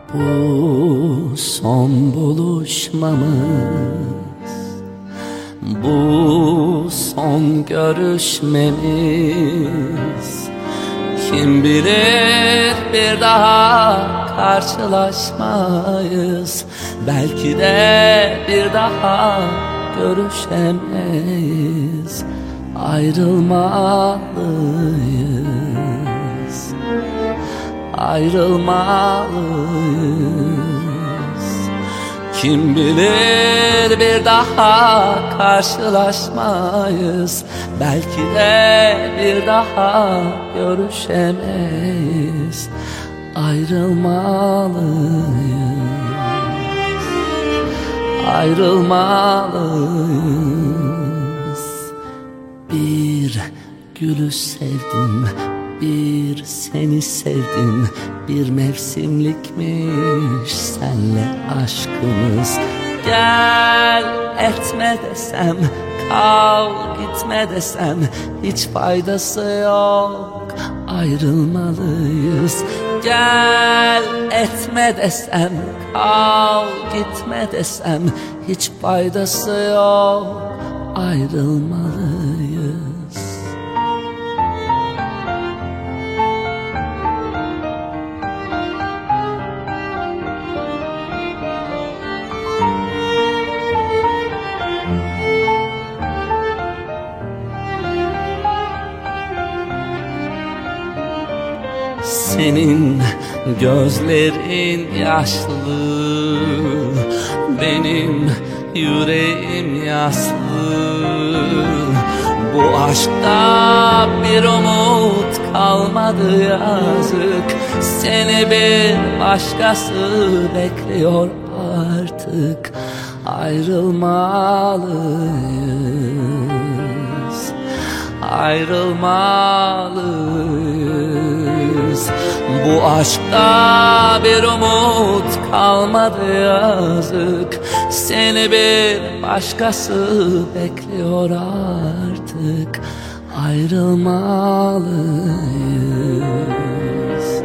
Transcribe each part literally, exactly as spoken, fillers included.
Bu son buluşmamız, bu son görüşmemiz, kim bilir bir daha karşılaşmayız, belki de bir daha görüşemeyiz, ayrılmalıyız, ayrılmalıyız. Kim bilir bir daha karşılaşmayız, belki de bir daha görüşemeyiz, ayrılmalıyız, ayrılmalıyız. Bir gülü sevdim, bir seni sevdim, bir mevsimlikmiş senle aşkımız. Gel etme desem, kal gitme desem, hiç faydası yok, ayrılmalıyız. Gel etme desem, kal gitme desem, hiç faydası yok, ayrılmalıyız. Senin gözlerin yaşlı, benim yüreğim yaslı. Bu aşkta bir umut kalmadı yazık, seni bir başkası bekliyor artık, ayrılmalıyız, ayrılmalıyız. Bu aşkta bir umut kalmadı yazık, seni bir başkası bekliyor artık, ayrılmalıyız,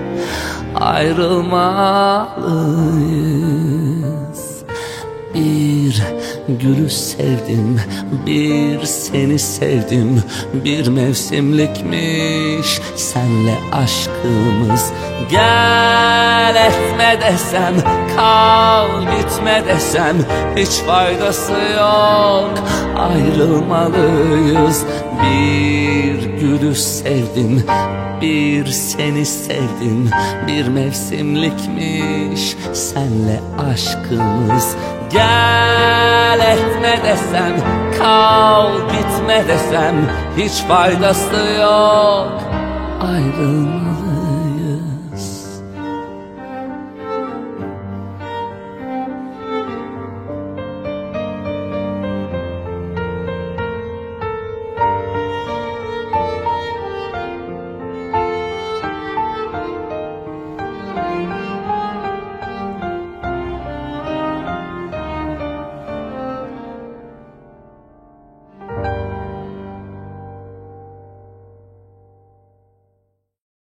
ayrılmalıyız. Bir gülü sevdim, bir seni sevdim, bir mevsimlikmiş senle aşkımız. Gel etme desem, kal gitme desem, hiç faydası yok, ayrılmalıyız. Bir gülü sevdim, bir seni sevdim, bir mevsimlikmiş senle aşkımız. Gel etme desem, kal gitme desem, hiç faydası yok, ayrılmalıyız.